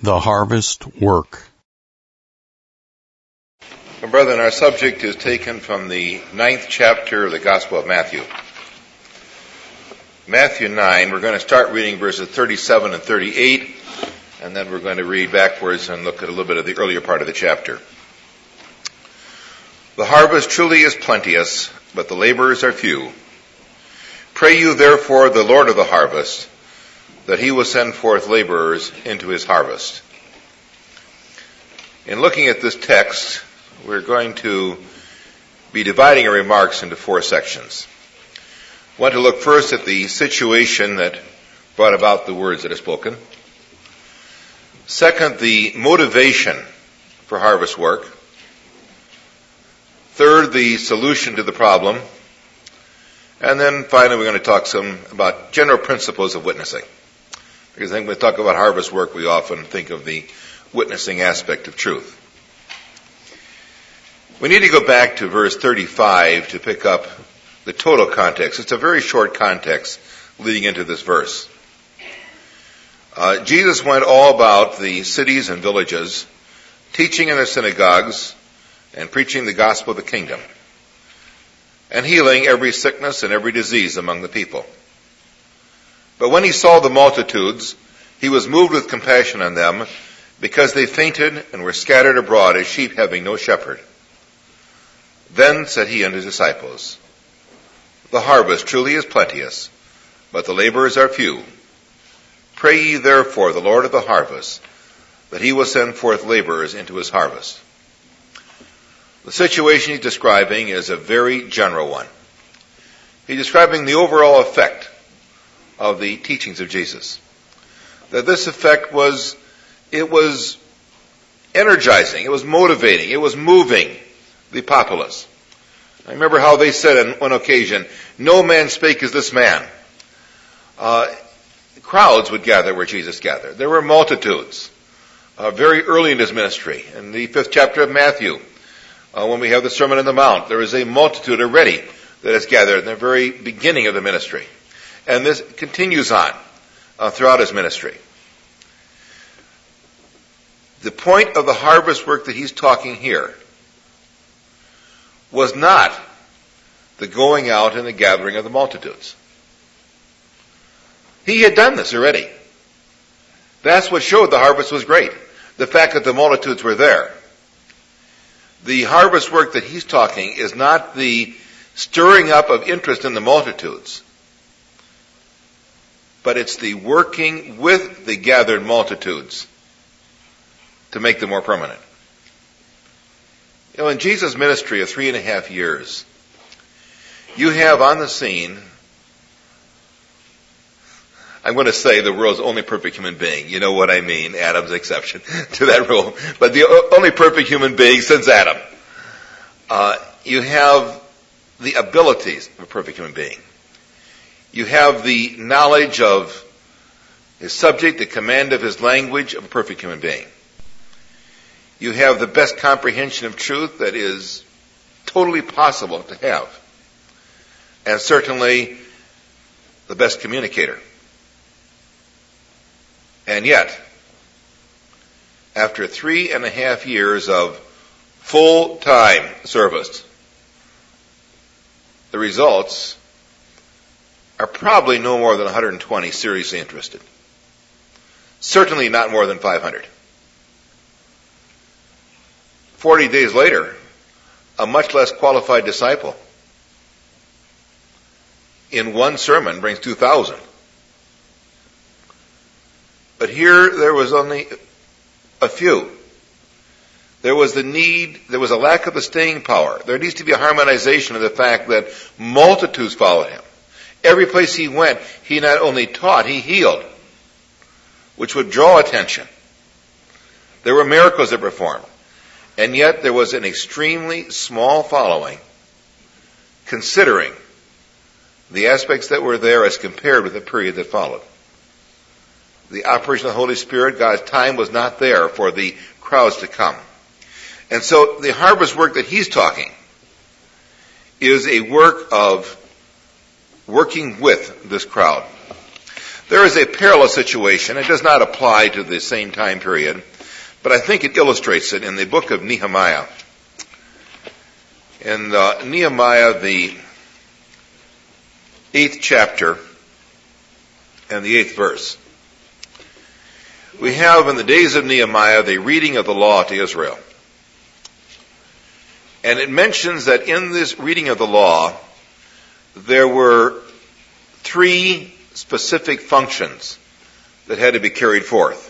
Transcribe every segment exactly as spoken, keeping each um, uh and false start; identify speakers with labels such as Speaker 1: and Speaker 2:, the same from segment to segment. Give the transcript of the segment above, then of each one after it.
Speaker 1: The harvest work.
Speaker 2: Well, brethren, our subject is taken from the ninth chapter of the Gospel of Matthew. Matthew nine, we're going to start reading verses thirty-seven and thirty-eight, and then we're going to read backwards and look at a little bit of the earlier part of the chapter. The harvest truly is plenteous, but the laborers are few. Pray you therefore the Lord of the harvest, that he will send forth laborers into his harvest. In looking at this text, we're going to be dividing our remarks into four sections. I want to look first at the situation that brought about the words that are spoken. Second, the motivation for harvest work. Third, the solution to the problem. And then finally, we're going to talk some about general principles of witnessing. Because I think when we talk about harvest work, we often think of the witnessing aspect of truth. We need to go back to verse thirty-five to pick up the total context. It's a very short context leading into this verse. Uh, Jesus went all about the cities and villages, teaching in their synagogues and preaching the gospel of the kingdom, and healing every sickness and every disease among the people. But when he saw the multitudes, he was moved with compassion on them, because they fainted and were scattered abroad as sheep having no shepherd. Then said he unto his disciples, The harvest truly is plenteous, but the laborers are few. Pray ye therefore the Lord of the harvest, that he will send forth laborers into his harvest. The situation he's describing is a very general one. He's describing the overall effect of the teachings of Jesus. That this effect was, it was energizing, it was motivating, it was moving the populace. I remember how they said on one occasion, no man spake as this man. Uh, crowds would gather where Jesus gathered. There were multitudes. Uh, very early in his ministry, in the fifth chapter of Matthew, uh, when we have the Sermon on the Mount, there is a multitude already that is gathered in the very beginning of the ministry. And this continues on uh, throughout his ministry. The point of the harvest work that he's talking here was not the going out and the gathering of the multitudes. He had done this already. That's what showed the harvest was great. The fact that the multitudes were there. The harvest work that he's talking is not the stirring up of interest in the multitudes, but it's the working with the gathered multitudes to make them more permanent. You know, in Jesus' ministry of three and a half years, you have on the scene, I'm going to say the world's only perfect human being. You know what I mean, Adam's exception to that rule. But the only perfect human being since Adam. Uh, you have the abilities of a perfect human being. You have the knowledge of his subject, the command of his language of a perfect human being. You have the best comprehension of truth that is totally possible to have. And certainly the best communicator. And yet, after three and a half years of full-time service, the results are probably no more than one hundred twenty seriously interested. Certainly not more than five hundred. Forty days later, a much less qualified disciple in one sermon brings two thousand. But here there was only a few. There was the need, there was a lack of the staying power. There needs to be a harmonization of the fact that multitudes followed him. Every place he went, he not only taught, he healed, which would draw attention. There were miracles that performed. And yet there was an extremely small following, considering the aspects that were there as compared with the period that followed. The operation of the Holy Spirit, God's time was not there for the crowds to come. And so the harvest work that he's talking is a work of working with this crowd. There is a parallel situation. It does not apply to the same time period, but I think it illustrates it in the book of Nehemiah. In uh, Nehemiah, the eighth chapter and the eighth verse, we have in the days of Nehemiah the reading of the law to Israel. And it mentions that in this reading of the law, there were three specific functions that had to be carried forth.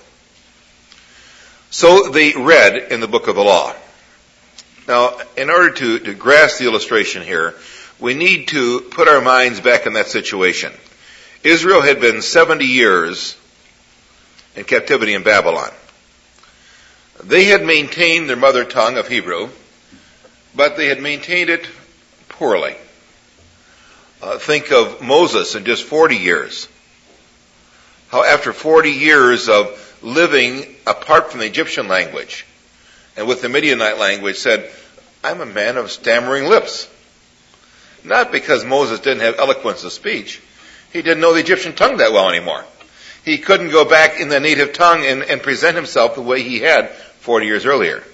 Speaker 2: So they read in the book of the law. Now, in order to, to grasp the illustration here, we need to put our minds back in that situation. Israel had been seventy years in captivity in Babylon. They had maintained their mother tongue of Hebrew, but they had maintained it poorly. Uh, think of Moses in just forty years. How after forty years of living apart from the Egyptian language and with the Midianite language said, I'm a man of stammering lips. Not because Moses didn't have eloquence of speech. He didn't know the Egyptian tongue that well anymore. He couldn't go back in the native tongue and, and present himself the way he had forty years earlier.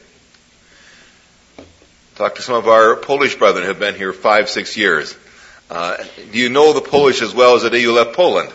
Speaker 2: Talk to some of our Polish brethren who have been here five, six years. Uh, do you know the Polish as well as the day you left Poland?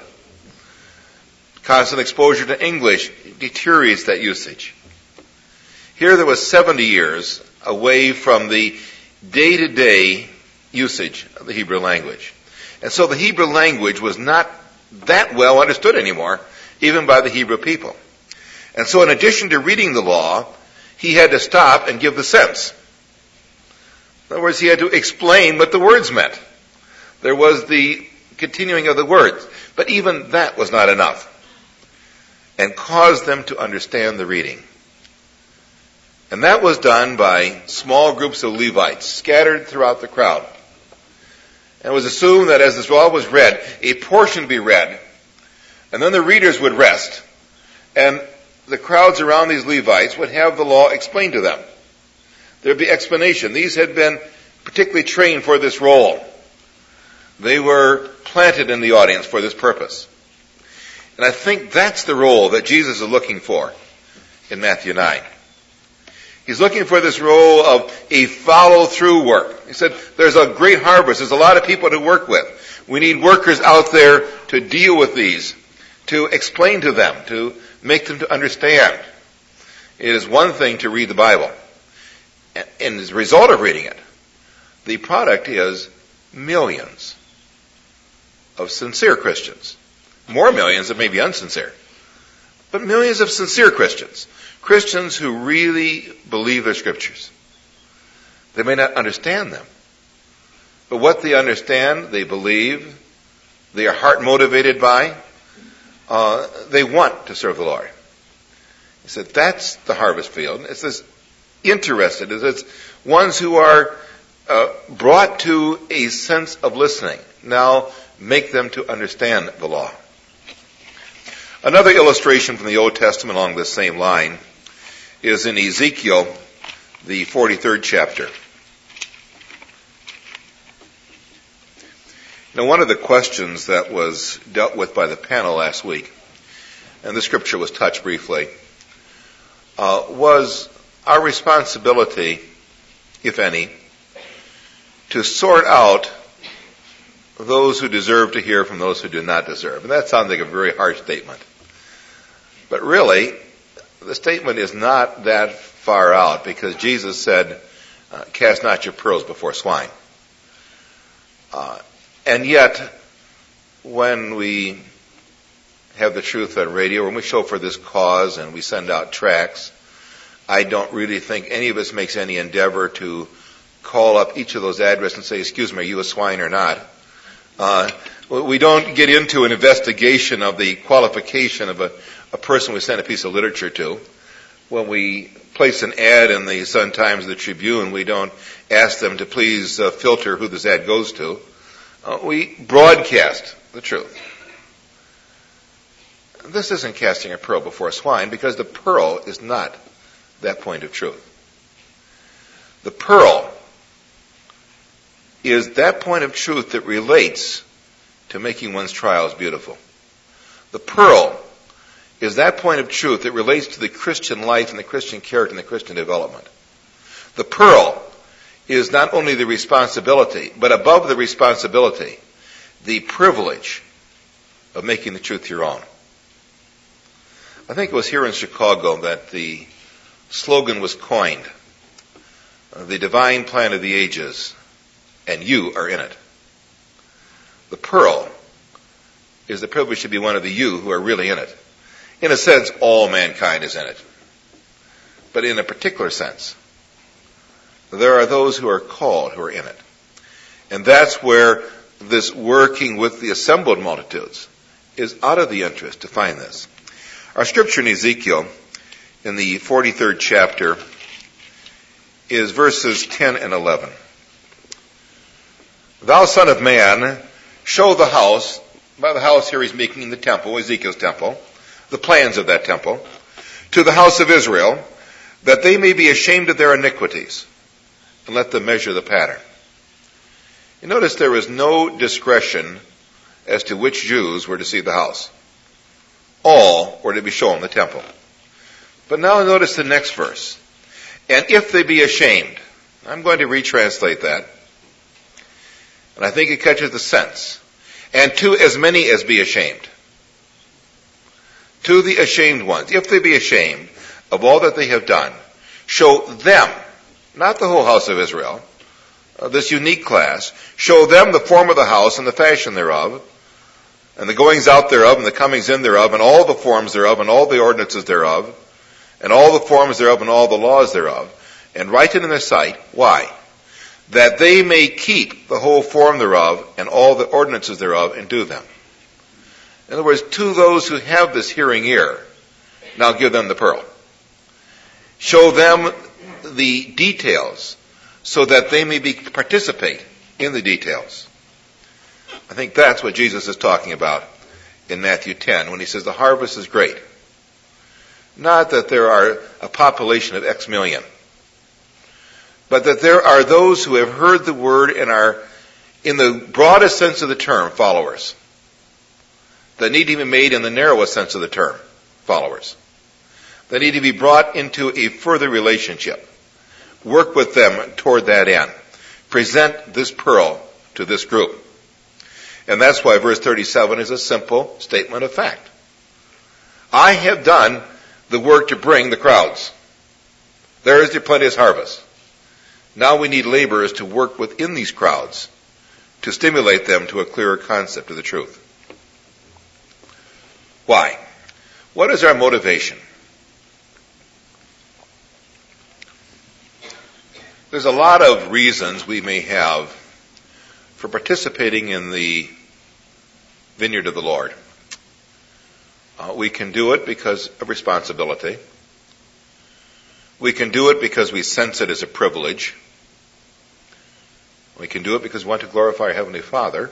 Speaker 2: Constant exposure to English deteriorates that usage. Here there was seventy years away from the day-to-day usage of the Hebrew language. And so the Hebrew language was not that well understood anymore, even by the Hebrew people. And so in addition to reading the law, he had to stop and give the sense. In other words, he had to explain what the words meant. There was the continuing of the words. But even that was not enough, and caused them to understand the reading. And that was done by small groups of Levites scattered throughout the crowd. And it was assumed that as this law was read, a portion be read, and then the readers would rest, and the crowds around these Levites would have the law explained to them. There would be explanation. These had been particularly trained for this role. They were planted in the audience for this purpose. And I think that's the role that Jesus is looking for in Matthew nine. He's looking for this role of a follow-through work. He said, there's a great harvest. There's a lot of people to work with. We need workers out there to deal with these, to explain to them, to make them to understand. It is one thing to read the Bible. And as a result of reading it, the product is millions of sincere Christians. More millions that may be unsincere. But millions of sincere Christians. Christians who really believe their scriptures. They may not understand them. But what they understand, they believe, they are heart motivated by, uh, they want to serve the Lord. He said that's the harvest field. It's this interested. It's ones who are uh, brought to a sense of listening. Now make them to understand the law. Another illustration from the Old Testament along this same line is in Ezekiel, the forty-third chapter. Now, one of the questions that was dealt with by the panel last week, and the scripture was touched briefly, uh, was our responsibility, if any, to sort out those who deserve to hear from those who do not deserve. And that sounds like a very harsh statement. But really, the statement is not that far out, because Jesus said, uh, cast not your pearls before swine. Uh, and yet, when we have the truth on radio, when we show for this cause and we send out tracts, I don't really think any of us makes any endeavor to call up each of those addresses and say, excuse me, are you a swine or not? Uh, we don't get into an investigation of the qualification of a, a person we send a piece of literature to. When we place an ad in the Sun-Times or the Tribune, we don't ask them to please uh, filter who this ad goes to. Uh, we broadcast the truth. This isn't casting a pearl before swine, because the pearl is not that point of truth. The pearl is that point of truth that relates to making one's trials beautiful. The pearl is that point of truth that relates to the Christian life and the Christian character and the Christian development. The pearl is not only the responsibility, but above the responsibility, the privilege of making the truth your own. I think it was here in Chicago that the slogan was coined, the divine plan of the ages, and you are in it. The pearl is the privilege to be one of the you who are really in it. In a sense, all mankind is in it. But in a particular sense, there are those who are called who are in it. And that's where this working with the assembled multitudes is out of the interest to find this. Our scripture in Ezekiel, in the forty-third chapter, is verses ten and eleven. Thou son of man, show the house, by the house here he's making the temple, Ezekiel's temple, the plans of that temple, to the house of Israel, that they may be ashamed of their iniquities, and let them measure the pattern. You notice there was no discretion as to which Jews were to see the house. All were to be shown the temple. But now notice the next verse. And if they be ashamed, I'm going to retranslate that, and I think it catches the sense. And to as many as be ashamed. To the ashamed ones, if they be ashamed of all that they have done, show them, not the whole house of Israel, uh, this unique class, show them the form of the house and the fashion thereof, and the goings out thereof, and the comings in thereof, and all the forms thereof, and all the ordinances thereof, and all the forms thereof, and all the laws thereof, and write it in their sight. Why? That they may keep the whole form thereof, and all the ordinances thereof, and do them. In other words, to those who have this hearing ear, now give them the pearl. Show them the details, so that they may be participate in the details. I think that's what Jesus is talking about in Matthew ten when he says the harvest is great. Not that there are a population of X million, but that there are those who have heard the word and are, in the broadest sense of the term, followers. That need to be made in the narrowest sense of the term, followers. That need to be brought into a further relationship. Work with them toward that end. Present this pearl to this group. And that's why verse thirty-seven is a simple statement of fact. I have done the work to bring the crowds. There is the plenteous harvest. Now we need laborers to work within these crowds to stimulate them to a clearer concept of the truth. Why? What is our motivation? There's a lot of reasons we may have for participating in the vineyard of the Lord. Uh, we can do it because of responsibility. We can do it because we sense it as a privilege. We can do it because we want to glorify our Heavenly Father.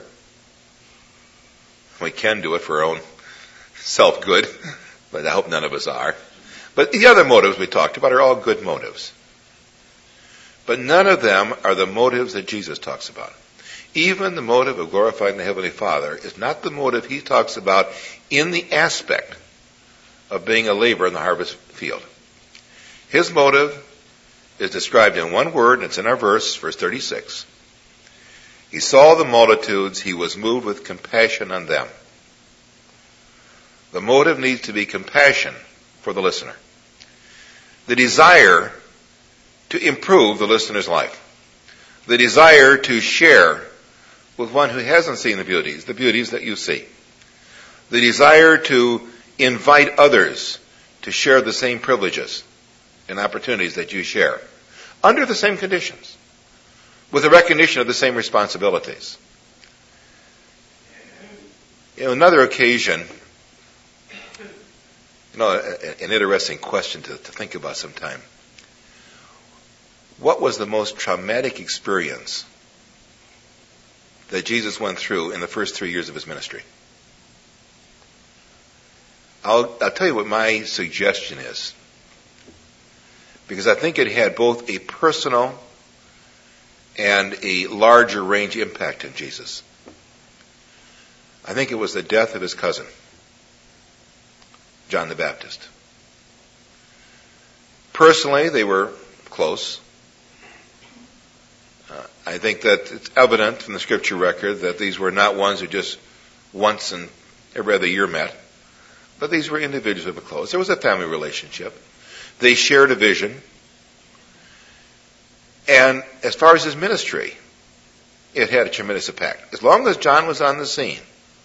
Speaker 2: We can do it for our own self-good, but I hope none of us are. But the other motives we talked about are all good motives. But none of them are the motives that Jesus talks about. Even the motive of glorifying the Heavenly Father is not the motive he talks about in the aspect of being a laborer in the harvest field. His motive is described in one word, and it's in our verse, verse thirty-six. He saw the multitudes, he was moved with compassion on them. The motive needs to be compassion for the listener. The desire to improve the listener's life. The desire to share with one who hasn't seen the beauties, the beauties that you see. The desire to invite others to share the same privileges and opportunities that you share, under the same conditions, with a recognition of the same responsibilities. You know, another occasion, you know, an interesting question to, to think about sometime. What was the most traumatic experience that Jesus went through in the first three years of his ministry? I'll, I'll tell you what my suggestion is, because I think it had both a personal and a larger range impact on Jesus. I think it was the death of his cousin. John the Baptist. Personally, they were close. Uh, I think that it's evident from the scripture record that these were not ones who just once in every other year met, but these were individuals who were close. There was a family relationship. They shared a vision. And as far as his ministry, it had a tremendous impact. As long as John was on the scene,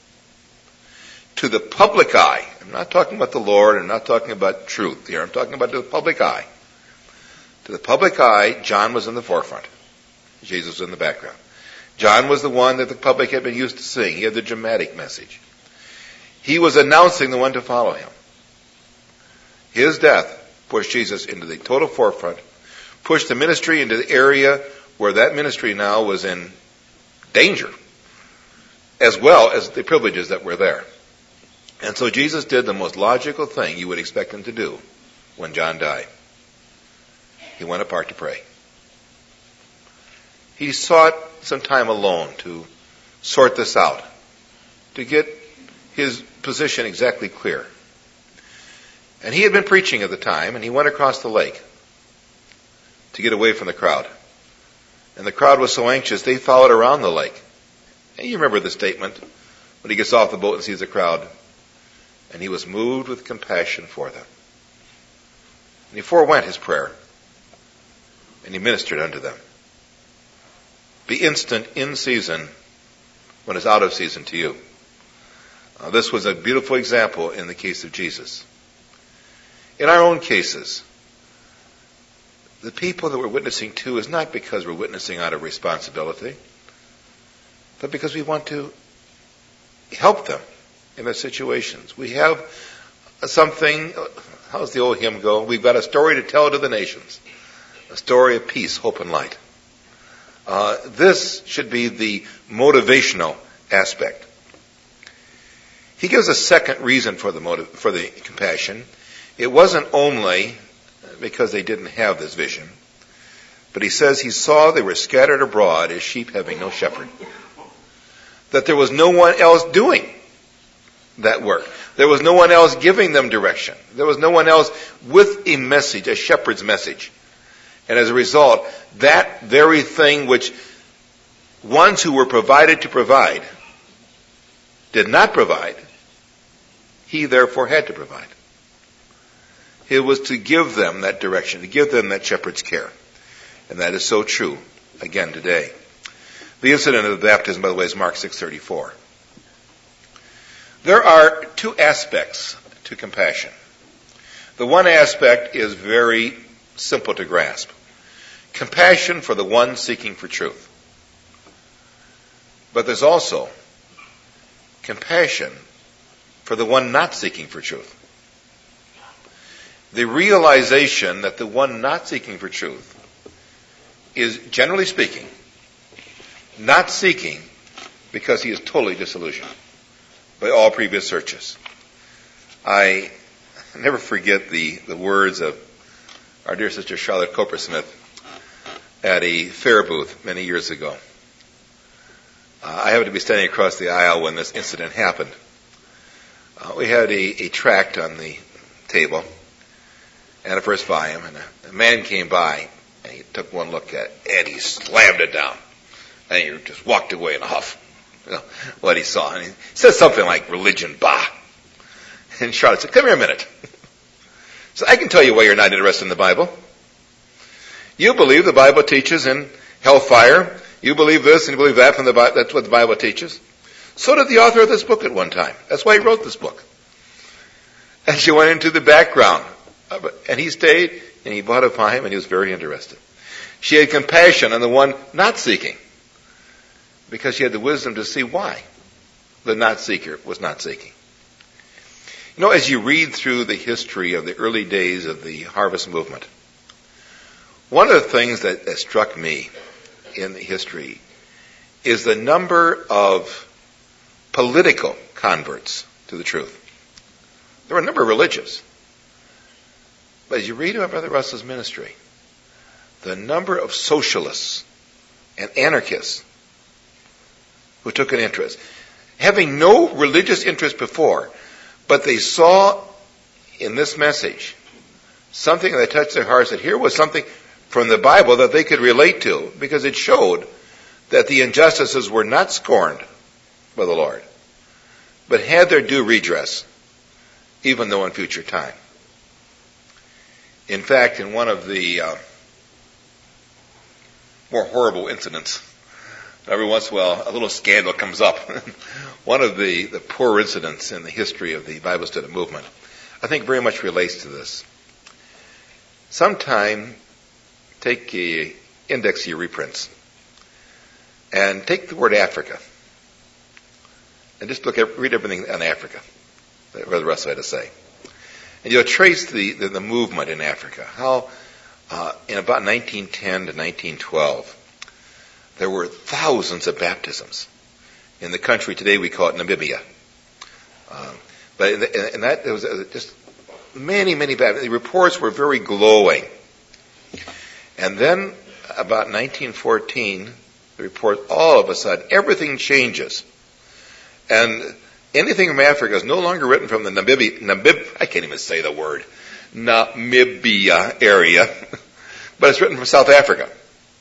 Speaker 2: to the public eye, I'm not talking about the Lord, I'm not talking about truth here, I'm talking about the public eye. To the public eye, John was in the forefront. Jesus was in the background. John was the one that the public had been used to seeing. He had the dramatic message. He was announcing the one to follow him. His death pushed Jesus into the total forefront, pushed the ministry into the area where that ministry now was in danger, as well as the privileges that were there. And so Jesus did the most logical thing you would expect him to do when John died. He went apart to pray. He sought some time alone to sort this out, to get his position exactly clear. And he had been preaching at the time, and he went across the lake to get away from the crowd. And the crowd was so anxious, they followed around the lake. And you remember the statement when he gets off the boat and sees the crowd. And he was moved with compassion for them. And he forewent his prayer. And he ministered unto them. Be instant in season when it's out of season to you. Uh, this was a beautiful example in the case of Jesus. In our own cases, the people that we're witnessing to is not because we're witnessing out of responsibility, but because we want to help them in their situations. We have something, how's the old hymn go? We've got a story to tell to the nations. A story of peace, hope, and light. Uh, this should be the motivational aspect. He gives a second reason for the motive, for the compassion. It wasn't only because they didn't have this vision, but he says he saw they were scattered abroad as sheep having no shepherd. That there was no one else doing that work. There was no one else giving them direction. There was no one else with a message, a shepherd's message. And as a result, that very thing which ones who were provided to provide did not provide, he therefore had to provide. It was to give them that direction, to give them that shepherd's care. And that is so true, again, today. The incident of the baptism, by the way, is Mark six thirty-four. There are two aspects to compassion. The one aspect is very simple to grasp. Compassion for the one seeking for truth. But there's also compassion for the one not seeking for truth. The realization that the one not seeking for truth is, generally speaking, not seeking because he is totally disillusioned by all previous searches. I never forget the, the words of our dear sister Charlotte Coppersmith at a fair booth many years ago. Uh, I happened to be standing across the aisle when this incident happened. Uh, we had a, a tract on the table and a first volume, and a, a man came by and he took one look at it and he slammed it down. And he just walked away in a huff, you know, what he saw. And he said something like, religion, bah. And Charlotte said, come here a minute. So I can tell you why you're not interested in the Bible. You believe the Bible teaches in hellfire. You believe this and you believe that from the Bible. That's what the Bible teaches. So did the author of this book at one time. That's why he wrote this book. And she went into the background. And he stayed and he bought a him and he was very interested. She had compassion on the one not seeking, because she had the wisdom to see why the not seeker was not seeking. You know, as you read through the history of the early days of the harvest movement, one of the things that, that struck me in the history is the number of political converts to the truth. There were a number of religious. But as you read about Brother Russell's ministry, the number of socialists and anarchists who took an interest, having no religious interest before, but they saw in this message something that touched their hearts, that here was something from the Bible that they could relate to, because it showed that the injustices were not scorned by the Lord, but had their due redress, even though in future time. In fact, in one of the uh, more horrible incidents, every once in a while a little scandal comes up. One of the, the poor incidents in the history of the Bible study movement, I think, very much relates to this. Sometime, take a index of your reprints and take the word Africa and just look at, read everything on Africa, whatever the rest of it to say. And you'll trace the, the, the movement in Africa, how uh, in about nineteen ten to nineteen twelve, there were thousands of baptisms. In the country today we call it Namibia. Uh, but in, the, in that, there was just many, many baptisms. The reports were very glowing. And then about nineteen fourteen, the report, all of a sudden, everything changes. And anything from Africa is no longer written from the Namibia, Namib, I can't even say the word, Namibia area, but it's written from South Africa.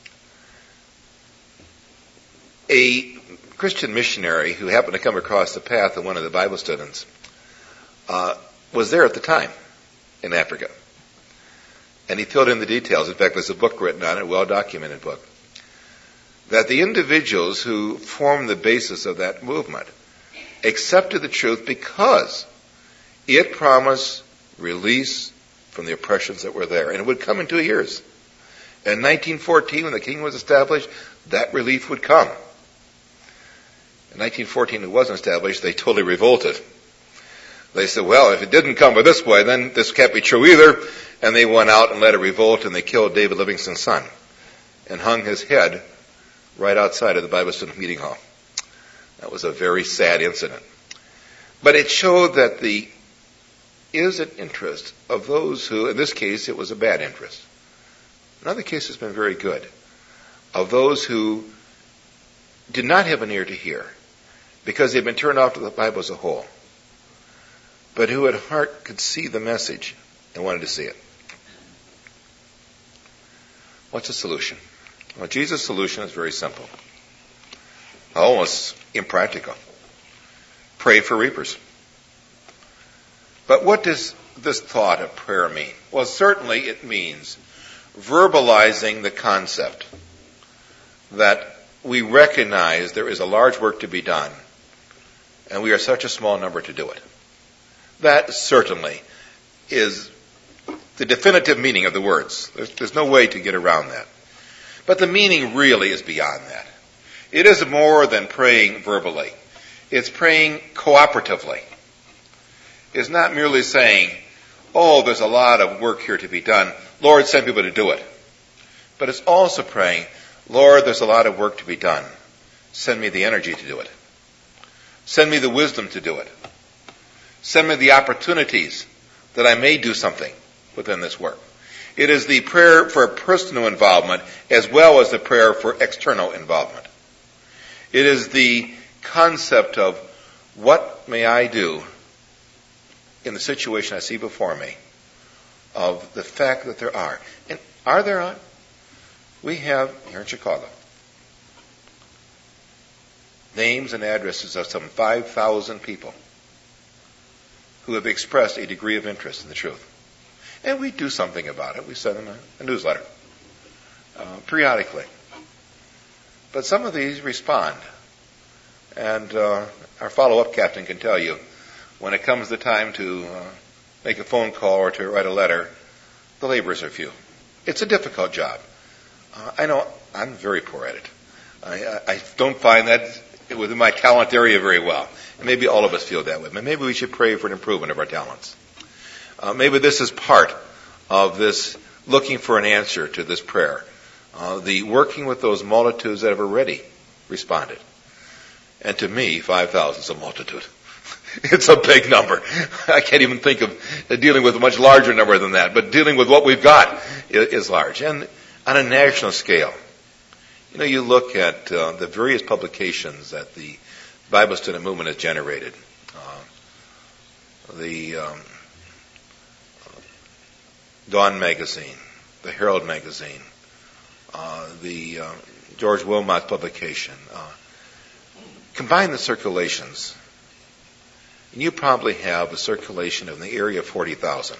Speaker 2: A Christian missionary who happened to come across the path of one of the Bible students uh, was there at the time in Africa. And he filled in the details. In fact, there's a book written on it, a well-documented book, that the individuals who formed the basis of that movement accepted the truth because it promised release from the oppressions that were there. And it would come in two years. In nineteen fourteen, when the king was established, that relief would come. In nineteen fourteen, it wasn't established. They totally revolted. They said, well, if it didn't come by this way, then this can't be true either. And they went out and led a revolt, and they killed David Livingstone's son and hung his head right outside of the Bible student meeting hall. That was a very sad incident. But it showed that the is an interest of those who, in this case, it was a bad interest. In other cases, it's been very good. Of those who did not have an ear to hear because they'd been turned off to the Bible as a whole, but who at heart could see the message and wanted to see it. What's the solution? Well, Jesus' solution is very simple. Almost impractical. Pray for reapers. But what does this thought of prayer mean? Well, certainly it means verbalizing the concept that we recognize there is a large work to be done, and we are such a small number to do it. That certainly is the definitive meaning of the words. There's, there's no way to get around that. But the meaning really is beyond that. It is more than praying verbally. It's praying cooperatively. It's not merely saying, oh, there's a lot of work here to be done. Lord, send people to do it. But it's also praying, Lord, there's a lot of work to be done. Send me the energy to do it. Send me the wisdom to do it. Send me the opportunities that I may do something within this work. It is the prayer for personal involvement as well as the prayer for external involvement. It is the concept of what may I do in the situation I see before me, of the fact that there are. And are there not? We have, here in Chicago, names and addresses of some five thousand people who have expressed a degree of interest in the truth. And we do something about it. We send them a, a newsletter uh, periodically. But some of these respond. And uh, our follow-up captain can tell you, when it comes the time to uh, make a phone call or to write a letter, the laborers are few. It's a difficult job. Uh, I know I'm very poor at it. I, I don't find that within my talent area very well. And maybe all of us feel that way. But maybe we should pray for an improvement of our talents. Uh, maybe this is part of this looking for an answer to this prayer. Uh, the working with those multitudes that have already responded. And to me, five thousand is a multitude. It's a big number. I can't even think of dealing with a much larger number than that. But dealing with what we've got is large. And on a national scale, you know, you look at uh, the various publications that the Bible student movement has generated. Uh, the um, Dawn magazine, the Herald magazine, uh, the uh, George Wilmot publication. Uh, combine the circulations, and you probably have a circulation in the area of forty thousand.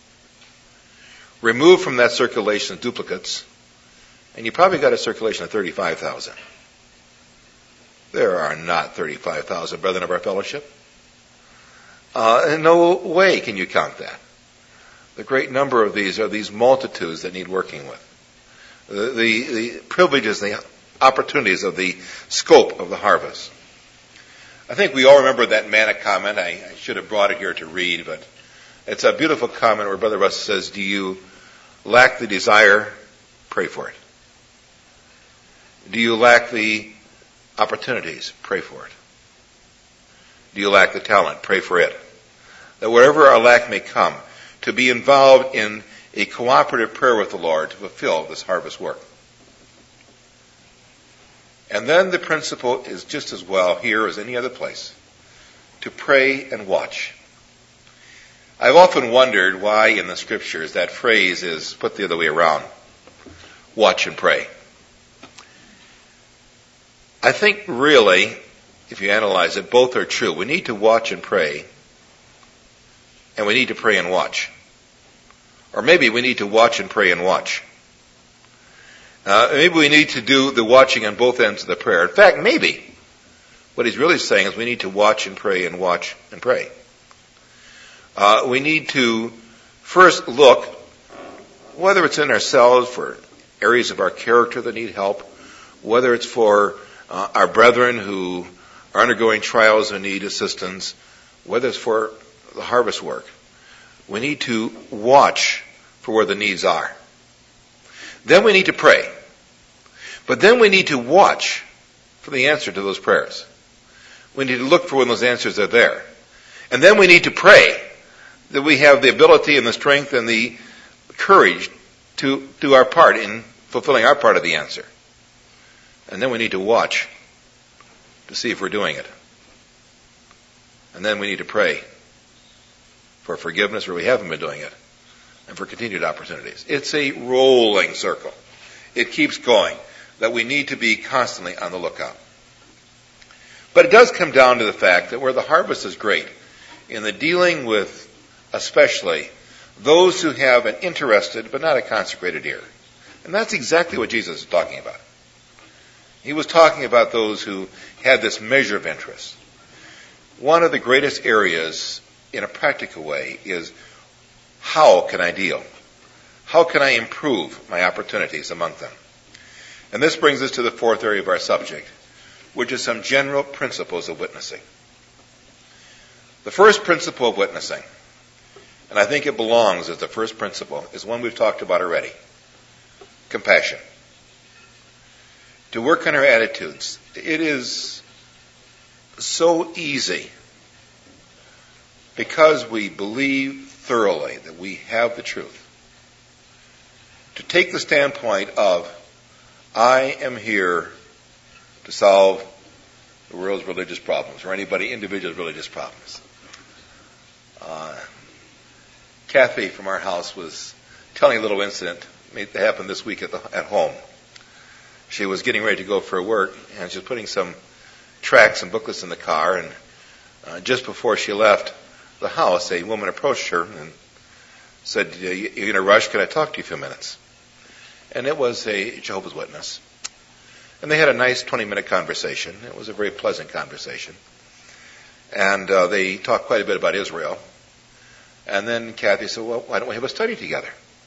Speaker 2: Remove from that circulation duplicates, and you probably got a circulation of thirty-five thousand. There are not thirty-five thousand brethren of our fellowship. Uh, in no way can you count that. The great number of these are these multitudes that need working with. The, the, the privileges, the opportunities of the scope of the harvest. I think we all remember that manna comment. I, I should have brought it here to read, but it's a beautiful comment where Brother Russ says, do you lack the desire? Pray for it. Do you lack the opportunities? Pray for it. Do you lack the talent? Pray for it. That wherever our lack may come, to be involved in a cooperative prayer with the Lord to fulfill this harvest work. And then the principle is just as well here as any other place, to pray and watch. I've often wondered why in the scriptures that phrase is put the other way around. Watch and pray. I think really, if you analyze it, both are true. We need to watch and pray, and we need to pray and watch. Or maybe we need to watch and pray and watch. Uh, maybe we need to do the watching on both ends of the prayer. In fact, maybe what he's really saying is we need to watch and pray and watch and pray. Uh, we need to first look, whether it's in ourselves for areas of our character that need help, whether it's for uh, our brethren who are undergoing trials and need assistance, whether it's for the harvest work. We need to watch for where the needs are. Then we need to pray. But then we need to watch for the answer to those prayers. We need to look for when those answers are there. And then we need to pray that we have the ability and the strength and the courage to do our part in fulfilling our part of the answer. And then we need to watch to see if we're doing it. And then we need to pray for forgiveness where we haven't been doing it, and for continued opportunities. It's a rolling circle. It keeps going, that we need to be constantly on the lookout. But it does come down to the fact that where the harvest is great, in the dealing with especially those who have an interested but not a consecrated ear. And that's exactly what Jesus is talking about. He was talking about those who had this measure of interest. One of the greatest areas in a practical way is, how can I deal? How can I improve my opportunities among them? And this brings us to the fourth area of our subject, which is some general principles of witnessing. The first principle of witnessing, and I think it belongs as the first principle, is one we've talked about already. Compassion. To work on our attitudes. It is so easy, because we believe thoroughly that we have the truth, to take the standpoint of, I am here to solve the world's religious problems, or anybody individual's religious problems. Uh, Kathy from our house was telling a little incident that happened this week at, the, at home. She was getting ready to go for work, and she was putting some tracts and booklets in the car, and uh, just before she left the house, a woman approached her and said, you're in a rush, can I talk to you for a few minutes? And it was a Jehovah's Witness. And they had a nice twenty-minute conversation. It was a very pleasant conversation. And uh, they talked quite a bit about Israel. And then Kathy said, well, why don't we have a study together?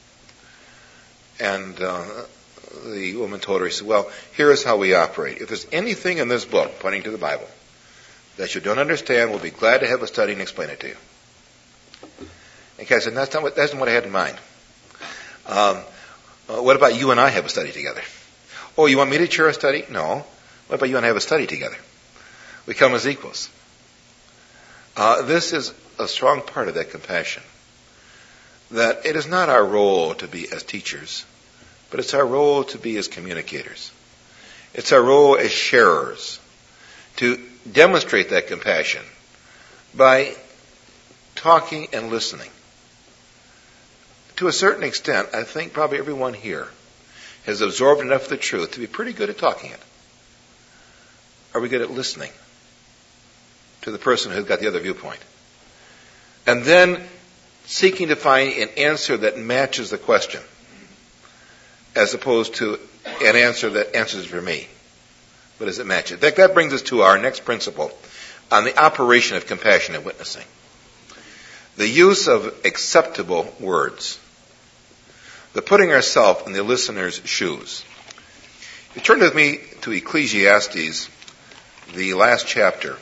Speaker 2: And uh, the woman told her, he said, well, here is how we operate. If there's anything in this book, pointing to the Bible, that you don't understand, we'll be glad to have a study and explain it to you. And Kathy said, that's not what, that's not what I had in mind. Um, uh, what about you and I have a study together? Oh, you want me to chair a study? No. What about you and I have a study together? We come as equals. Uh, this is a strong part of that compassion. That it is not our role to be as teachers, but it's our role to be as communicators. It's our role as sharers to demonstrate that compassion by talking and listening. to a certain extent, I think probably everyone here has absorbed enough of the truth to be pretty good at talking it. Are we good at listening to the person who's got the other viewpoint? And then seeking to find an answer that matches the question, as opposed to an answer that answers for me. But does it match it? That, that brings us to our next principle on the operation of compassionate witnessing. The use of acceptable words. The putting ourselves in the listener's shoes. You turn with me to Ecclesiastes, the last chapter.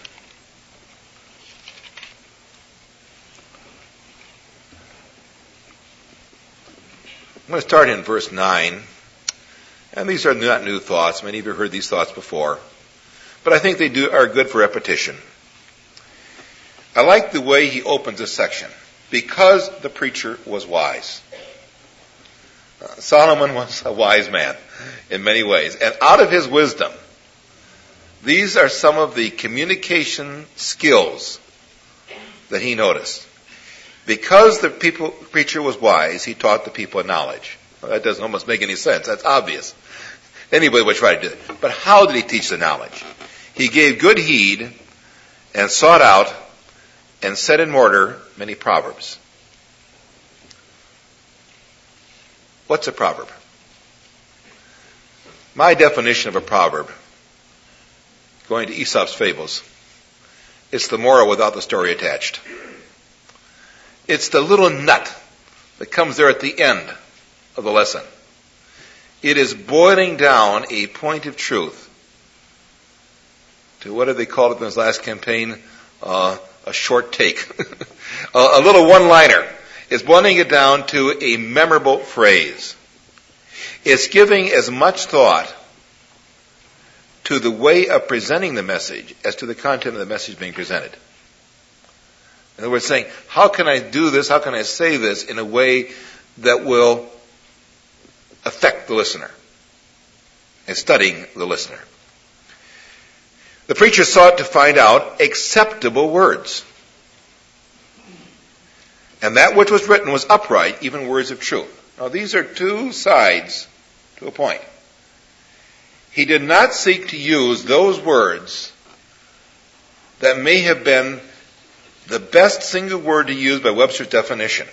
Speaker 2: I'm going to start in verse nine. And these are not new thoughts. Many of you have heard these thoughts before. But I think they do are good for repetition. I like the way he opens this section. Because the preacher was wise. Uh, Solomon was a wise man in many ways. And out of his wisdom, these are some of the communication skills that he noticed. Because the people, preacher was wise, he taught the people knowledge. Well, that doesn't almost make any sense. That's obvious. Anybody would try to do it. But how did he teach the knowledge? He gave good heed and sought out and set in order many proverbs. What's a proverb? My definition of a proverb, going to Aesop's fables, it's the moral without the story attached. It's the little nut that comes there at the end of the lesson. It is boiling down a point of truth to, what did they call it in this last campaign? Uh, a short take. a, a little one-liner. It's boiling it down to a memorable phrase. It's giving as much thought to the way of presenting the message as to the content of the message being presented. In other words, saying, how can I do this, how can I say this in a way that will affect the listener? And studying the listener. The preacher sought to find out acceptable words. And that which was written was upright, even words of truth. Now these are two sides to a point. He did not seek to use those words that may have been the best single word to use by Webster's definition.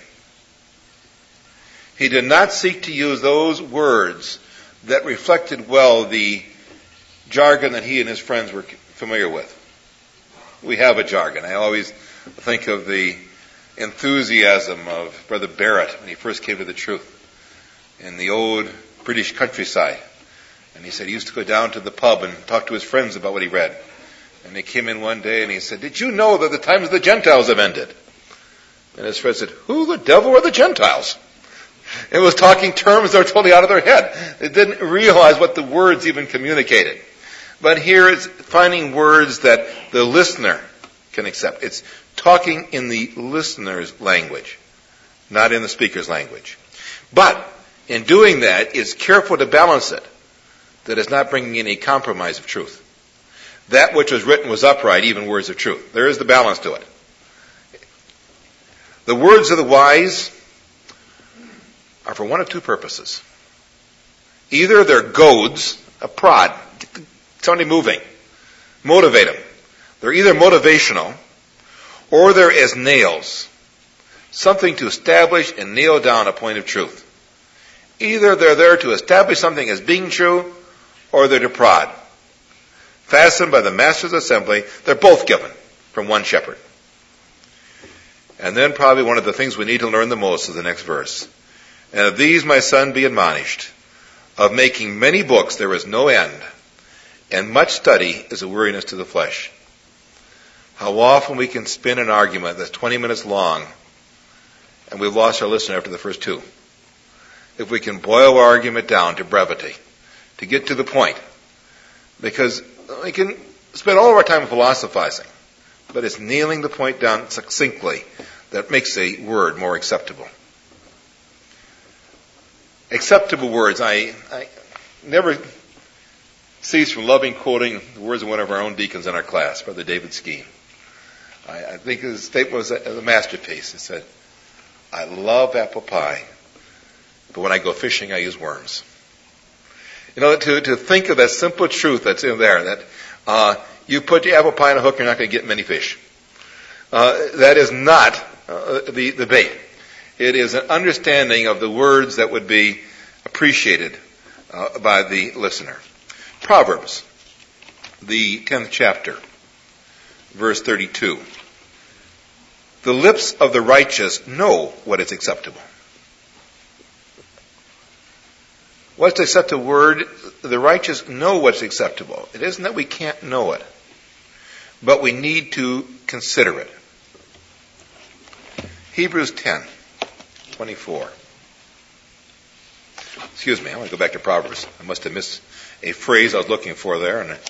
Speaker 2: He did not seek to use those words that reflected well the jargon that he and his friends were familiar with. We have a jargon. I always think of the enthusiasm of Brother Barrett when he first came to the truth in the old British countryside. And he said he used to go down to the pub and talk to his friends about what he read. And he came in one day and he said, did you know that the times of the Gentiles have ended? And his friend said, who the devil are the Gentiles? It was talking terms that were totally out of their head. They didn't realize what the words even communicated. But here it's finding words that the listener can accept. It's talking in the listener's language, not in the speaker's language. But in doing that, it's careful to balance it, that it's not bringing any compromise of truth. That which was written was upright, even words of truth. There is the balance to it. The words of the wise are for one of two purposes. Either they're goads, a prod, somebody moving, motivate them. They're either motivational or they're as nails, something to establish and nail down a point of truth. Either they're there to establish something as being true or they're to prod. Fastened by the master's assembly, they're both given from one shepherd. And then probably one of the things we need to learn the most is the next verse. And of these, my son, be admonished. Of making many books there is no end, and much study is a weariness to the flesh. How often we can spin an argument that's twenty minutes long, and we've lost our listener after the first two. If we can boil our argument down to brevity, to get to the point. Because we can spend all of our time philosophizing, but it's nailing the point down succinctly that makes a word more acceptable. Acceptable words. I, I never cease from loving quoting the words of one of our own deacons in our class, Brother David Skeen. I, I think his statement was a, a masterpiece. He said, I love apple pie, but when I go fishing, I use worms. You know, to, to think of that simple truth that's in there, that uh, you put the apple pie on a hook, you're not going to get many fish. Uh, that is not uh, the, the bait. It is an understanding of the words that would be appreciated uh, by the listener. Proverbs, the tenth chapter, verse thirty-two. The lips of the righteous know what is acceptable. What's the acceptable word? The righteous know what's acceptable. It isn't that we can't know it, but we need to consider it. Hebrews ten, twenty-four. Excuse me, I want to go back to Proverbs. I must have missed a phrase I was looking for there. And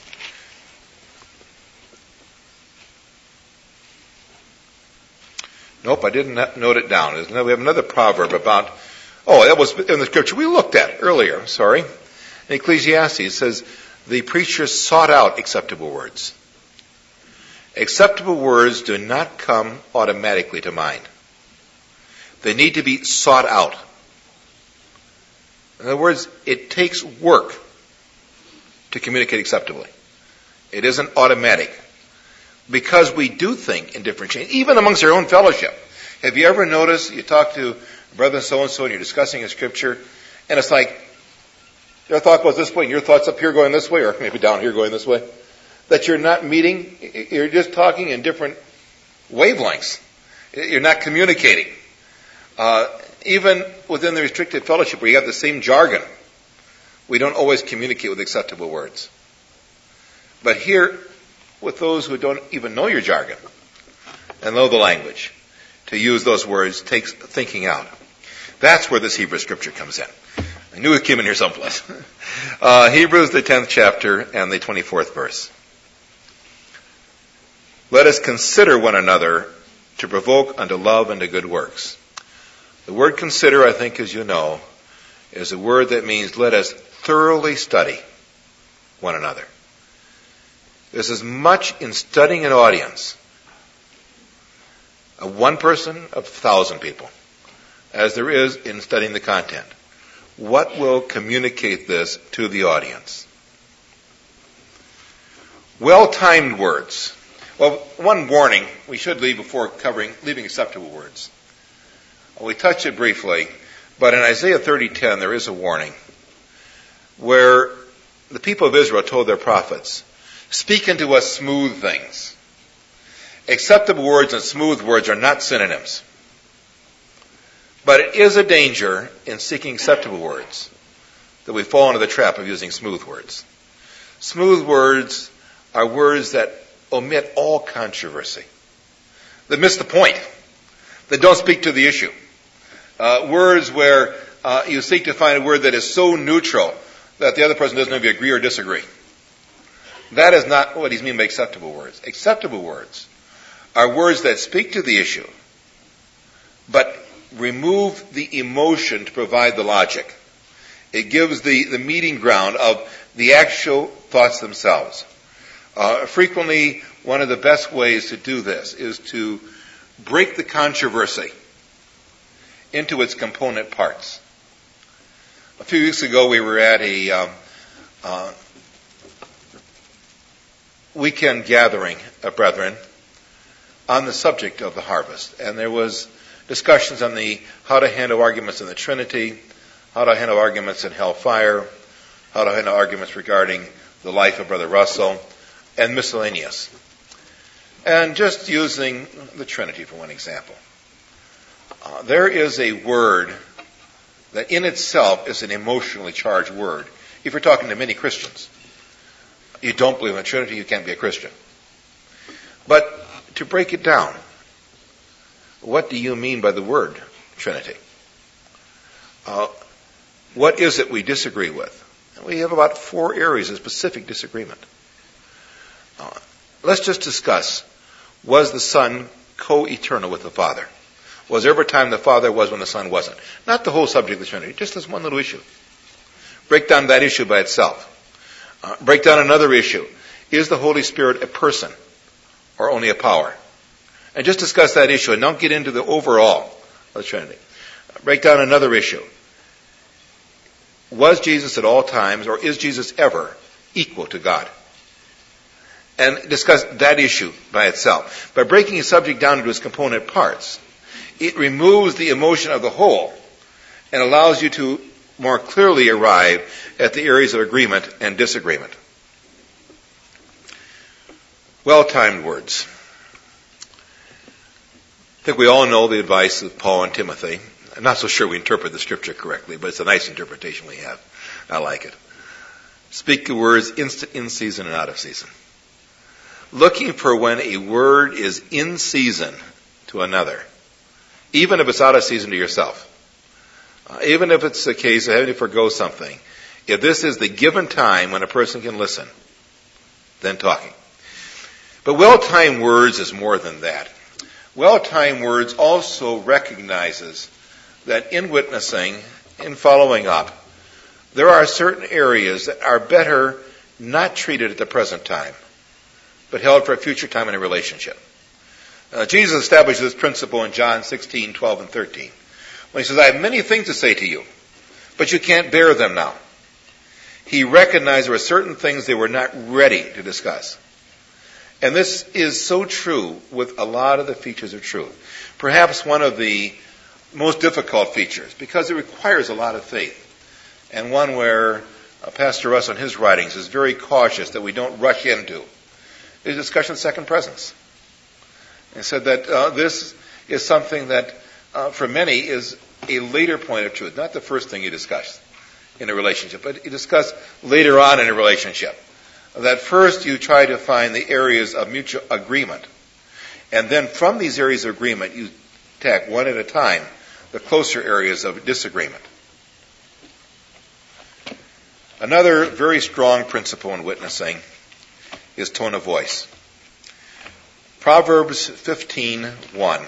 Speaker 2: Nope, I didn't note it down. We have another proverb about, oh, that was in the scripture we looked at earlier, sorry. In Ecclesiastes, it says, the preacher sought out acceptable words. Acceptable words do not come automatically to mind. They need to be sought out. In other words, it takes work to communicate acceptably. It isn't automatic. Because we do think in different chains, even amongst our own fellowship. Have you ever noticed, you talk to brother so-and-so and you're discussing a scripture, and it's like, their thought goes this way and your thought's up here going this way, or maybe down here going this way. That you're not meeting, you're just talking in different wavelengths. You're not communicating. Uh, even within the restricted fellowship where you have the same jargon, we don't always communicate with acceptable words. But here, with those who don't even know your jargon and know the language, to use those words takes thinking out. That's where this Hebrew scripture comes in. I knew it came in here someplace. Uh, Hebrews, the tenth chapter and the twenty-fourth verse. Let us consider one another to provoke unto love and to good works. The word consider, I think, as you know, is a word that means let us thoroughly study one another. There's as much in studying an audience of one person, of a thousand people, as there is in studying the content. What will communicate this to the audience? Well-timed words. Well, one warning we should leave before covering leaving acceptable words. We touched it briefly, but in Isaiah thirty ten there is a warning where the people of Israel told their prophets, speak unto us smooth things. Acceptable words and smooth words are not synonyms. But it is a danger in seeking acceptable words that we fall into the trap of using smooth words. Smooth words are words that omit all controversy, that miss the point, that don't speak to the issue. Uh, words where uh, you seek to find a word that is so neutral that the other person doesn't know if you agree or disagree. That is not what he's mean by acceptable words. Acceptable words are words that speak to the issue, but remove the emotion to provide the logic. It gives the, the meeting ground of the actual thoughts themselves. Uh, frequently, one of the best ways to do this is to break the controversy into its component parts. A few weeks ago, we were at a um, uh, weekend gathering of brethren on the subject of the harvest. And there was discussions on the how to handle arguments in the Trinity, how to handle arguments in hellfire, how to handle arguments regarding the life of Brother Russell, and miscellaneous. And just using the Trinity for one example. Uh, there is a word that in itself is an emotionally charged word. If you're talking to many Christians, you don't believe in the Trinity, you can't be a Christian. But to break it down, what do you mean by the word Trinity? Uh, what is it we disagree with? And we have about four areas of specific disagreement. Uh, let's just discuss, was the Son co-eternal with the Father? Was there ever a time the Father was when the Son wasn't? Not the whole subject of the Trinity, just this one little issue. Break down that issue by itself. Uh, break down another issue. Is the Holy Spirit a person or only a power? And just discuss that issue and don't get into the overall of the Trinity. Uh, break down another issue. Was Jesus at all times, or is Jesus ever, equal to God? And discuss that issue by itself. By breaking a subject down into its component parts, it removes the emotion of the whole and allows you to more clearly arrive at the areas of agreement and disagreement. Well-timed words. I think we all know the advice of Paul and Timothy. I'm not so sure we interpret the scripture correctly, but it's a nice interpretation we have. I like it. Speak the words in season and out of season. Looking for when a word is in season to another, even if it's out of season to yourself. Uh, even if it's a case of having to forgo something. If this is the given time when a person can listen, then talking. But well-timed words is more than that. Well-timed words also recognizes that in witnessing, in following up, there are certain areas that are better not treated at the present time, but held for a future time in a relationship. Uh, Jesus established this principle in John sixteen, twelve, and thirteen. When he says, I have many things to say to you, but you can't bear them now. He recognized there were certain things they were not ready to discuss. And this is so true with a lot of the features of truth. Perhaps one of the most difficult features, because it requires a lot of faith, and one where uh, Pastor Russ in his writings is very cautious that we don't rush into, is discussion of second presence. He said that uh, this is something that uh, for many is a later point of truth, not the first thing you discuss in a relationship, but you discuss later on in a relationship. That first you try to find the areas of mutual agreement, and then from these areas of agreement you attack one at a time the closer areas of disagreement. Another very strong principle in witnessing is tone of voice. Proverbs fifteen one.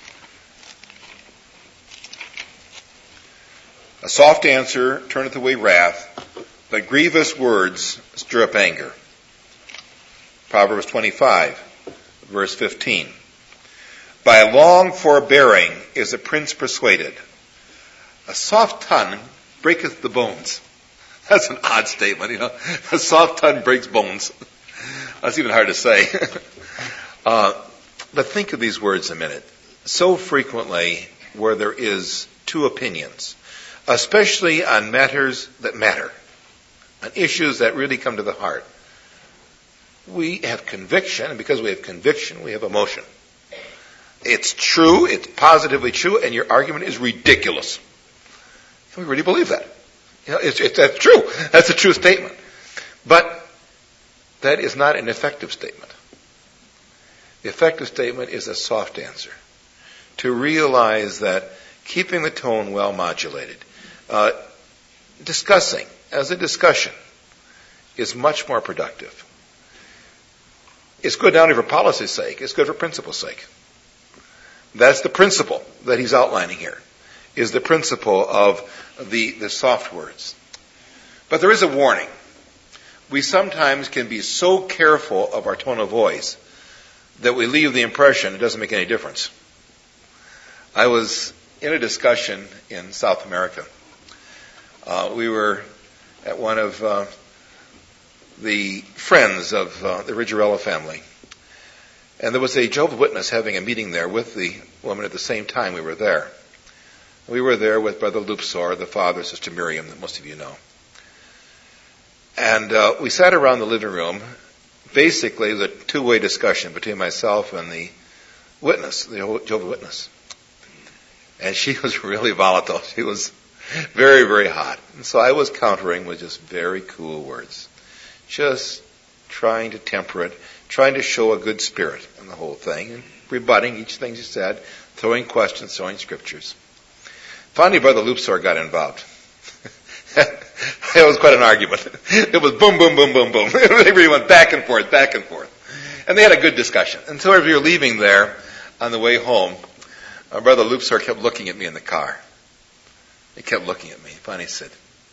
Speaker 2: A soft answer turneth away wrath, but grievous words stir up anger. Proverbs twenty-five, verse fifteen. By long forbearing is a prince persuaded. A soft tongue breaketh the bones. That's an odd statement, you know. A soft tongue breaks bones. That's even hard to say. uh, but think of these words a minute. So frequently where there is two opinions, especially on matters that matter, on issues that really come to the heart, we have conviction, and because we have conviction, we have emotion. It's true, it's positively true, and your argument is ridiculous. Can we really believe that? You know, it's, it's, that's true. That's a true statement. But that is not an effective statement. The effective statement is a soft answer. To realize that keeping the tone well modulated, uh, discussing as a discussion is much more productive. It's good not only for policy's sake, it's good for principle's sake. That's the principle that he's outlining here, is the principle of the, the soft words. But there is a warning. We sometimes can be so careful of our tone of voice that we leave the impression it doesn't make any difference. I was in a discussion in South America. Uh, we were at one of uh, the friends of uh, the Riggerella family. And there was a Jehovah's Witness having a meeting there with the woman at the same time we were there. We were there with Brother Lupsor, the father, Sister Miriam, that most of you know. And uh, we sat around the living room. Basically, it was a two-way discussion between myself and the witness, the Jehovah's Witness. And she was really volatile. She was very, very hot. And so I was countering with just very cool words. Just trying to temper it, trying to show a good spirit in the whole thing, and rebutting each thing she said, throwing questions, throwing scriptures. Finally, Brother Lupsor got involved. It was quite an argument. It was boom, boom, boom, boom, boom. They really went back and forth, back and forth. And they had a good discussion. And so as we were leaving there on the way home, uh, Brother Lupsor kept looking at me in the car. He kept looking at me. Finally he said,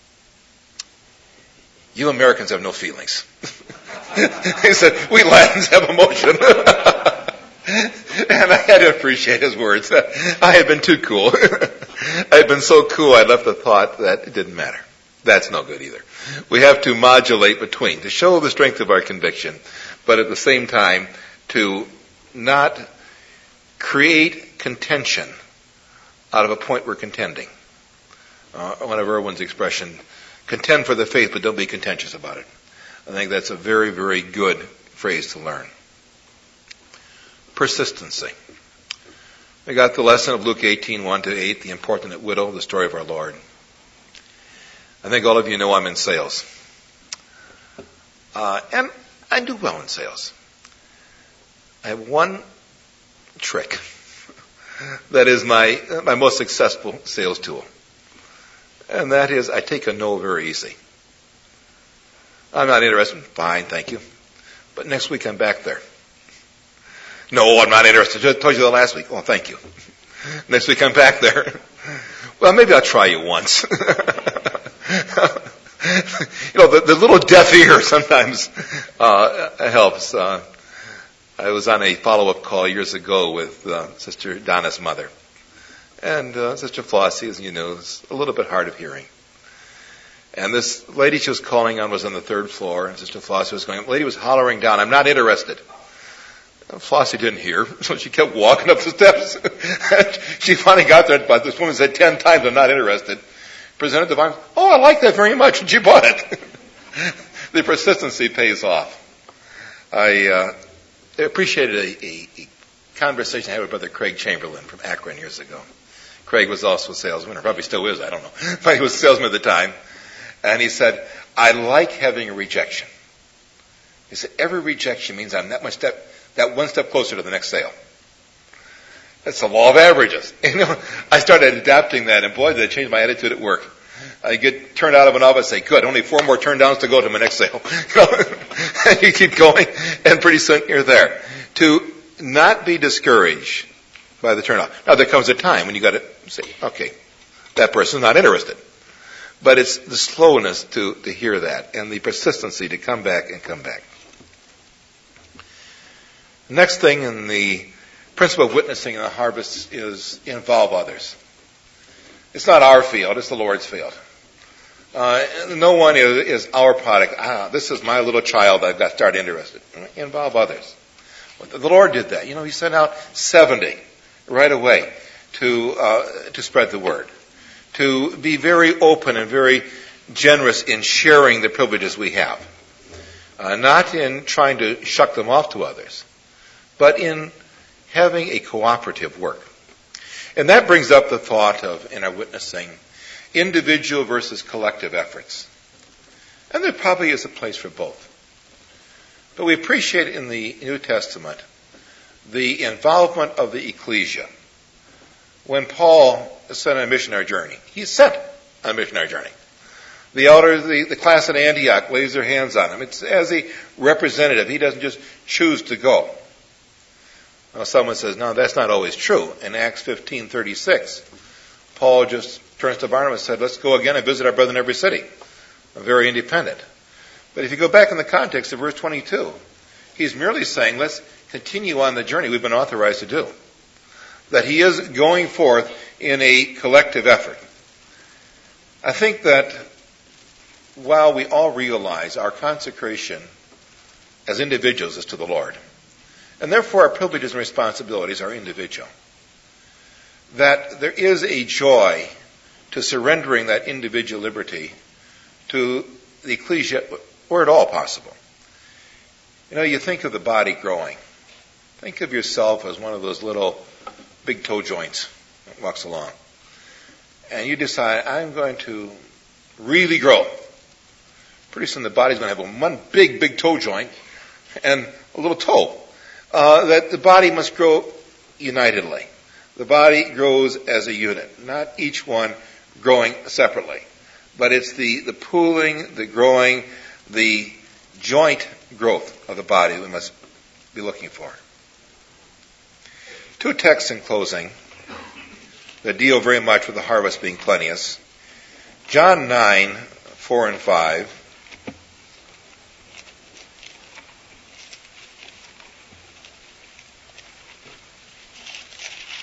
Speaker 2: "You Americans have no feelings." He said, "We Latins have emotion." And I had to appreciate his words. I had been too cool. I had been so cool I left the thought that it didn't matter. That's no good either. We have to modulate between, to show the strength of our conviction, but at the same time to not create contention out of a point we're contending. Uh, one of Irwin's expression, contend for the faith, but don't be contentious about it. I think that's a very, very good phrase to learn. Persistency. We got the lesson of Luke eighteen, one to eight, the importunate widow, the story of our Lord. I think all of you know I'm in sales. Uh, and I do well in sales. I have one trick that is my my most successful sales tool. And that is I take a no very easy. I'm not interested. Fine, thank you. But next week I'm back there. No, I'm not interested. I told you that last week. Oh, thank you. Next week I'm back there. Well, maybe I'll try you once. You know, the, the little deaf ear sometimes uh, helps. Uh, I was on a follow-up call years ago with uh, Sister Donna's mother. And uh, Sister Flossie, as you know, is a little bit hard of hearing. And this lady she was calling on was on the third floor, and Sister Flossie was going, the lady was hollering down, I'm not interested. And Flossie didn't hear, so she kept walking up the steps. And she finally got there, but this woman said ten times, I'm not interested. Presented the Bible, oh, I like that very much, and she bought it. The persistency pays off. I uh, appreciated a, a, a conversation I had with Brother Craig Chamberlain from Akron years ago. Craig was also a salesman, or probably still is, I don't know. But he was a salesman at the time. And he said, I like having a rejection. He said, every rejection means I'm that much step, that one step closer to the next sale. That's the law of averages. You know, I started adapting that, and boy, did it change my attitude at work. I get turned out of an office, say, good, only four more turn downs to go to my next sale. And you keep going, and pretty soon you're there. To not be discouraged by the turnout. Now, there comes a time when you got to say, okay, that person's not interested. But it's the slowness to, to hear that and the persistency to come back and come back. The next thing in the principle of witnessing in the harvest is involve others. It's not our field, it's the Lord's field. Uh, no one is, is our product. Ah, this is my little child I've got to start interested. Involve others. The Lord did that. You know, He sent out seventy right away to uh, to spread the word. To be very open and very generous in sharing the privileges we have. Uh, not in trying to shuck them off to others, but in having a cooperative work. And that brings up the thought of, in our witnessing, individual versus collective efforts. And there probably is a place for both. But we appreciate in the New Testament the involvement of the ecclesia. When Paul sent on a missionary journey, he sent on a missionary journey. The elders, the, the class at Antioch lays their hands on him. It's as a representative. He doesn't just choose to go. Now someone says, no, that's not always true. In Acts fifteen thirty-six, Paul just turns to Barnabas and said, let's go again and visit our brother in every city. Very independent. But if you go back in the context of verse twenty-two, he's merely saying, let's continue on the journey we've been authorized to do. That he is going forth in a collective effort. I think that while we all realize our consecration as individuals is to the Lord, and therefore our privileges and responsibilities are individual, that there is a joy to surrendering that individual liberty to the ecclesia where at all possible. You know, you think of the body growing. Think of yourself as one of those little big toe joints that walks along. And you decide, I'm going to really grow. Pretty soon the body's going to have one big, big toe joint and a little toe. Uh, that the body must grow unitedly. The body grows as a unit, not each one growing separately. But it's the, the pooling, the growing, the joint growth of the body we must be looking for. Two texts in closing that deal very much with the harvest being plenteous. John nine, four and five.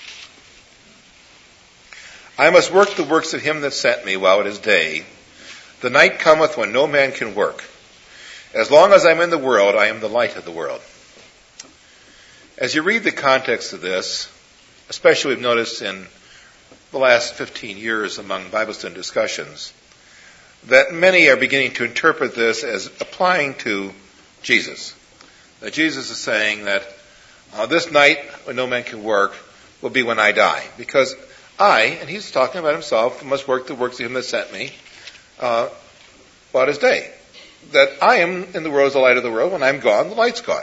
Speaker 2: I must work the works of him that sent me while it is day. The night cometh when no man can work. As long as I'm in the world, I am the light of the world. As you read the context of this, especially we've noticed in the last fifteen years among Bible student discussions, that many are beginning to interpret this as applying to Jesus. That Jesus is saying that uh, this night when no man can work will be when I die. Because I, and he's talking about himself, must work the works of him that sent me, uh, about his day. That I am in the world as the light of the world. When I'm gone, the light's gone.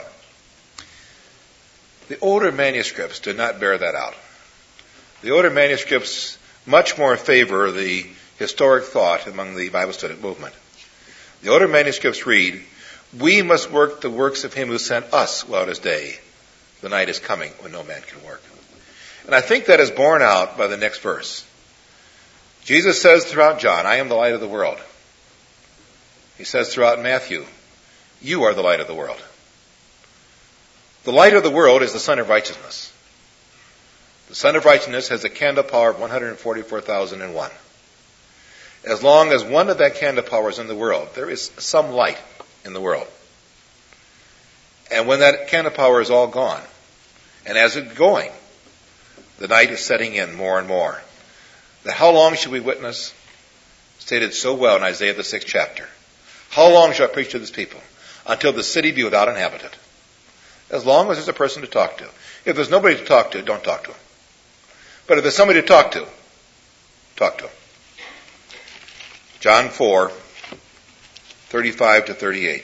Speaker 2: The older manuscripts did not bear that out. The older manuscripts much more favor the historic thought among the Bible student movement. The older manuscripts read, we must work the works of him who sent us while it is day. The night is coming when no man can work. And I think that is borne out by the next verse. Jesus says throughout John, I am the light of the world. He says throughout Matthew, you are the light of the world. The light of the world is the Son of Righteousness. The Son of Righteousness has a candle power of one hundred forty-four thousand one. As long as one of that candle power is in the world, there is some light in the world. And when that candle power is all gone, and as it's going, the night is setting in more and more. That how long should we witness? Stated so well in Isaiah the sixth chapter. How long shall I preach to this people? Until the city be without inhabitant. As long as there's a person to talk to. If there's nobody to talk to, don't talk to him. But if there's somebody to talk to, talk to him. John four, thirty-five to thirty-eight.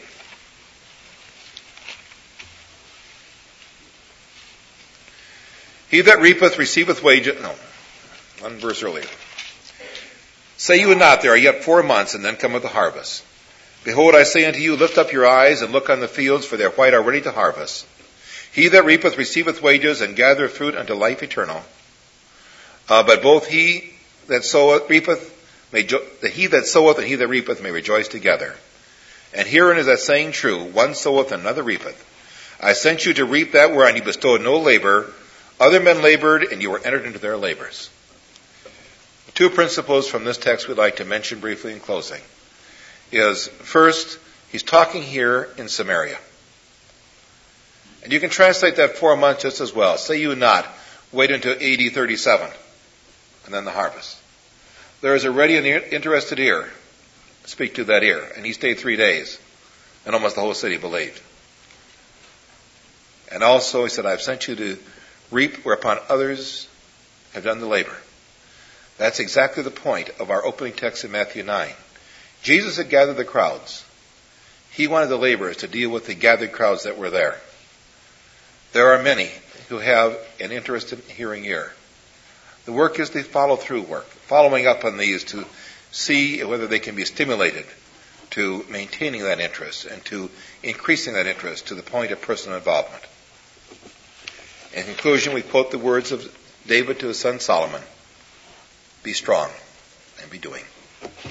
Speaker 2: He that reapeth receiveth wages. No, one verse earlier. Say you not, there are yet four months, and then cometh the harvest. Behold, I say unto you, lift up your eyes and look on the fields, for they are white already to harvest. He that reapeth receiveth wages, and gathereth fruit unto life eternal. Uh, but both he that soweth reapeth, may jo- the he that soweth and he that reapeth may rejoice together. And herein is that saying true: one soweth and another reapeth. I sent you to reap that whereon you bestowed no labor. Other men labored, and you were entered into their labors. Two principles from this text we'd like to mention briefly in closing is, first, he's talking here in Samaria. And you can translate that four months just as well. Say you not, wait until A D thirty-seven, and then the harvest. There is already an interested ear. Speak to that ear. And he stayed three days, and almost the whole city believed. And also, he said, I've sent you to reap whereupon others have done the labor. That's exactly the point of our opening text in Matthew nine. Jesus had gathered the crowds. He wanted the laborers to deal with the gathered crowds that were there. There are many who have an interested hearing ear. The work is the follow-through work, following up on these to see whether they can be stimulated to maintaining that interest and to increasing that interest to the point of personal involvement. In conclusion, we quote the words of David to his son Solomon: be strong and be doing.